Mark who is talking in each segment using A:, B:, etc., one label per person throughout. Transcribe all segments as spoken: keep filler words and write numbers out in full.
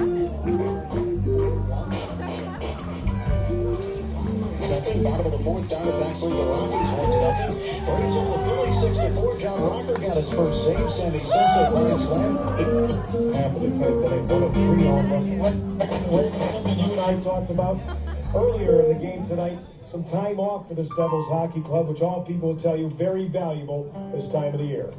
A: Second, bottom of the fourth, Diamondbacks lead the Rockies one to nothing. Braves over the Phillies six to four. John Rocker got his first save. Sammy Sosa grand slam.
B: Half of the tenth inning, one of three home runs. What, what you and I talked about earlier in the game tonight, some time off for this Devils Hockey Club, which all people will tell you very valuable this time of the year.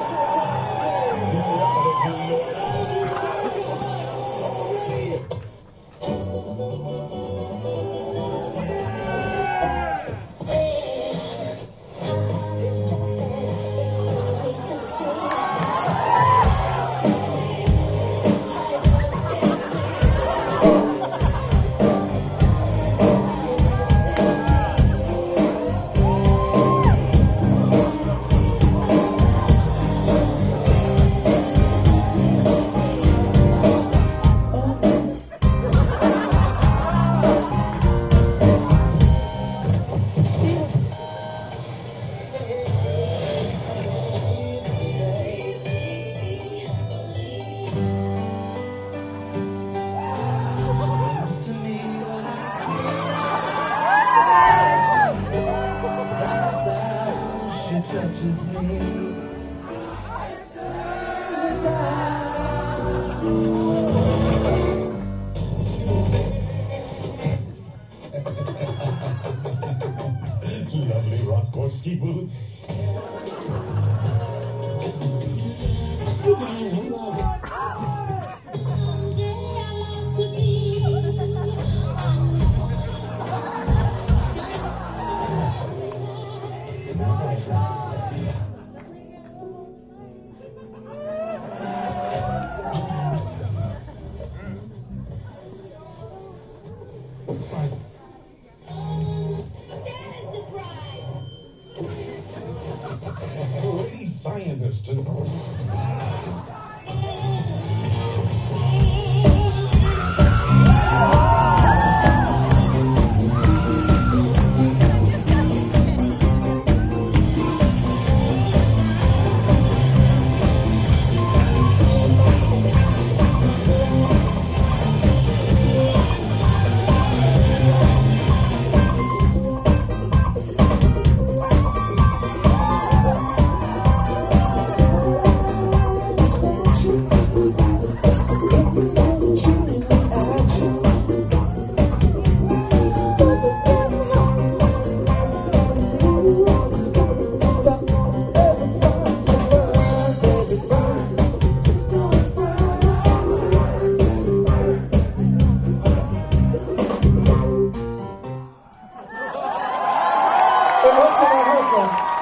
C: Touches me.
B: Lovely Rockowski boots. Lady scientist and
C: It went to rehearsal.